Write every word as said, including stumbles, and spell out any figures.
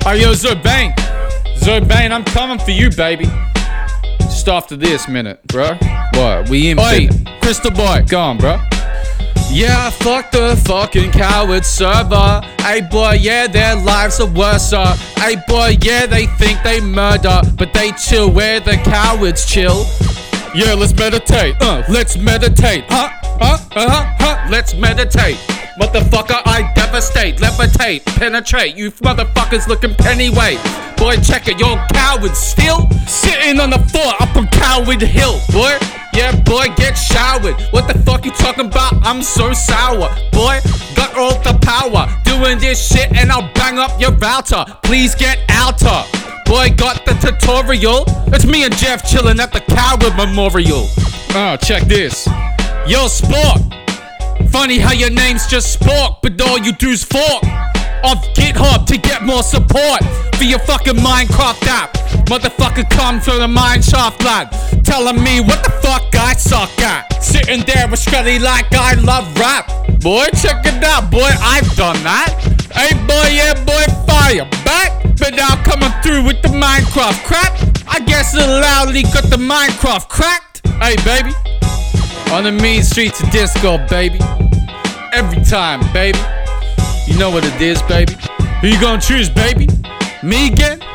Hey yo, Zobane. Zobane, I'm coming for you, baby. Just after this minute, bro. What? We in Oi, beat. Crystal Boy. Go on, bro. Yeah, fuck the fucking coward server. Hey boy, yeah, their lives are worse. Uh. Hey boy, yeah, they think they murder, but they chill where the cowards chill. Yeah, let's meditate. Uh, let's meditate. Huh? Huh? Uh-huh? Huh? Let's meditate. Motherfucker, I devastate, levitate, penetrate. You motherfuckers looking pennyweight. Boy, check it, you're cowards still sitting on the fort up on Coward Hill, boy. Yeah, boy, get showered. What the fuck you talking about? I'm so sour, boy. Got all the power, doing this shit, and I'll bang up your router. Please get outer. Boy, got the tutorial. It's me and Jeff chilling at the Coward Memorial. Oh, check this. Yo, Sport. Funny how your name's just Spork, but all you do's fork off GitHub to get more support for your fucking Minecraft app. Motherfucker come from the mineshaft lad, telling me what the fuck I suck at. Sitting there with Scuddy like I love rap. Boy, check it out, boy, I've done that. Hey boy, yeah boy, fire back. But now coming through with the Minecraft crap. I guess it loudly got the Minecraft cracked. Hey baby, on the mean streets of disco, baby. Every time, baby. You know what it is, baby. Who you gonna choose, baby? Me again?